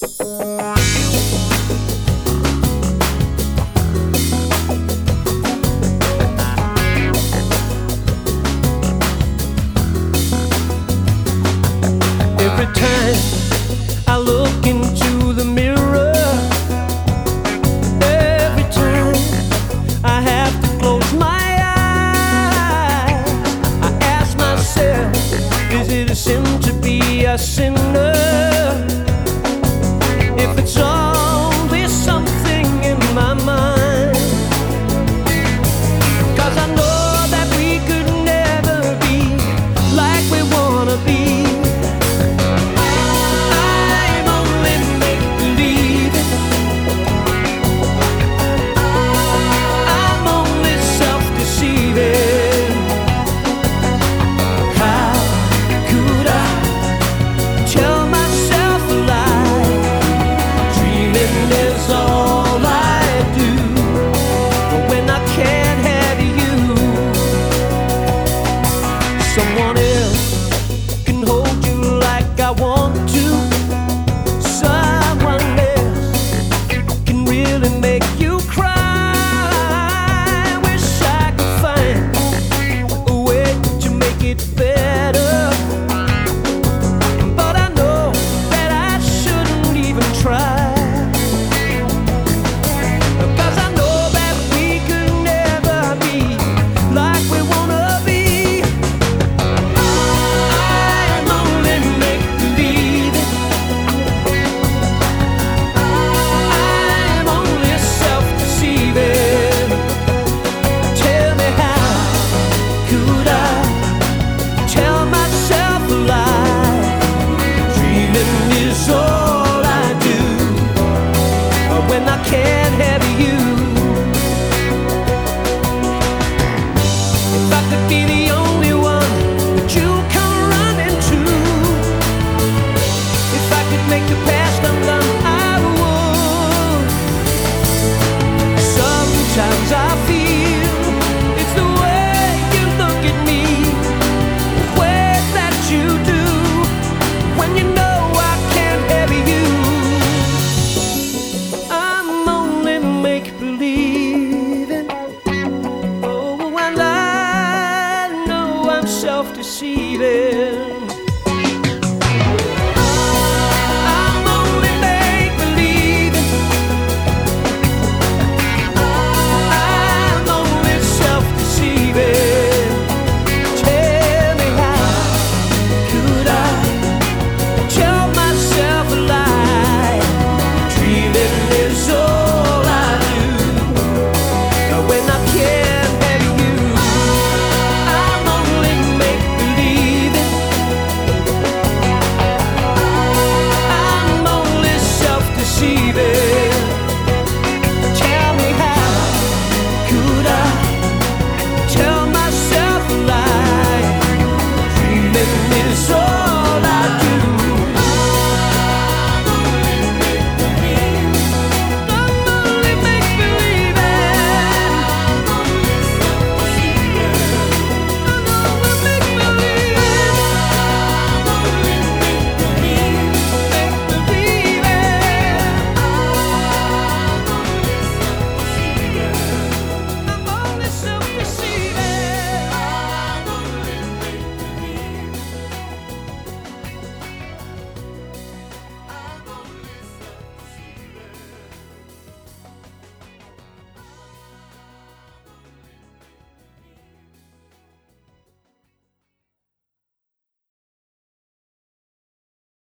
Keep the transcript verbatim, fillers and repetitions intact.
Every time I look into the mirror, every time I have to close my eyes, I ask myself, is it a sin to be a sinner? If it's only something in my mind, 'cause I know that we could never be like we wanna be. Someone else can hold you like I want to. Someone else can really make you cry. Wish I could find a way to make it better, but I know that I shouldn't even try. 'Cause I know that we could never be like we wanna be. When I can't have you, if I could be the only one that you come running to, if I could make the